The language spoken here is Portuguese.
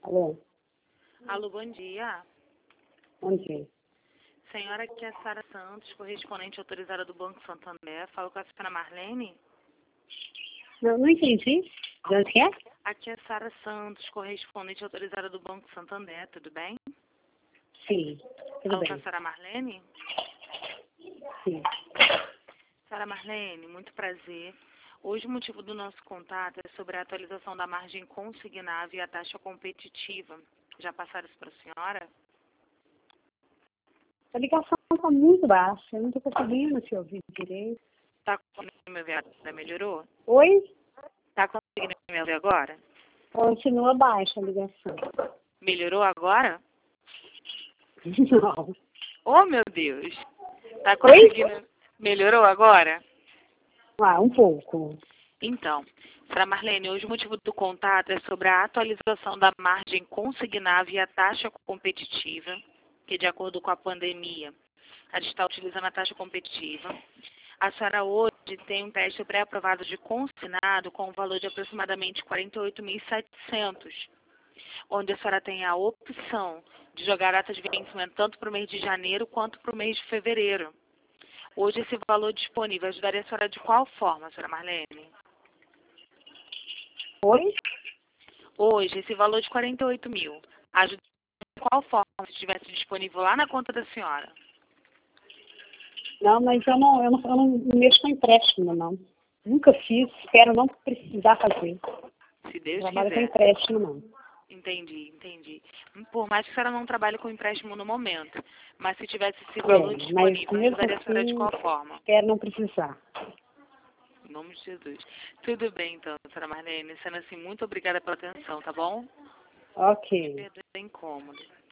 Alô, Alô, bom dia. bom dia. Senhora, aqui é a Sara Santos, correspondente autorizada do Banco Santander. Falo com a senhora Marlene? Não entendi. De onde que é? Aqui é a Sara Santos, correspondente autorizada do Banco Santander, tudo bem? Sim, tudo Falo com a bem. senhora Marlene? Sim. Senhora Marlene, muito prazer. Hoje o motivo do nosso contato é sobre a atualização da margem consignável e a taxa competitiva. Já passaram isso para a senhora? A ligação está muito baixa, eu não estou conseguindo te ouvir direito. Está conseguindo me ouvir agora? Melhorou? Oi? Está conseguindo me ouvir agora? Continua baixa a ligação. Melhorou agora? Não. Oh, meu Deus! Tá conseguindo? Melhorou agora? Um pouco. Então, senhora Marlene, hoje o motivo do contato é sobre a atualização da margem consignável e a taxa competitiva, que de acordo com a pandemia, a gente está utilizando a taxa competitiva. A senhora hoje tem um teste pré-aprovado de consignado com um valor de aproximadamente 48.700, onde a senhora tem a opção de jogar datas de vencimento tanto para o mês de janeiro quanto para o mês de fevereiro. Hoje esse valor disponível ajudaria a senhora de qual forma, senhora Marlene? Oi? Hoje, esse valor de 48 mil, ajudaria de qual forma se estivesse disponível lá na conta da senhora? Não, mas eu não mexo com empréstimo, não. Nunca fiz, espero não precisar fazer. Se Deus Trabalho com quiser. empréstimo, não. Entendi. Por mais que a senhora não trabalhe com empréstimo no momento, mas se tivesse esse valor Mas disponível, mesmo ajudaria a senhora de assim, qual forma? espero não precisar. Em nome de Jesus. Tudo bem, então, senhora Marlene. Sendo assim, muito obrigada pela atenção, tá bom? Ok. Perdoe o incômodo.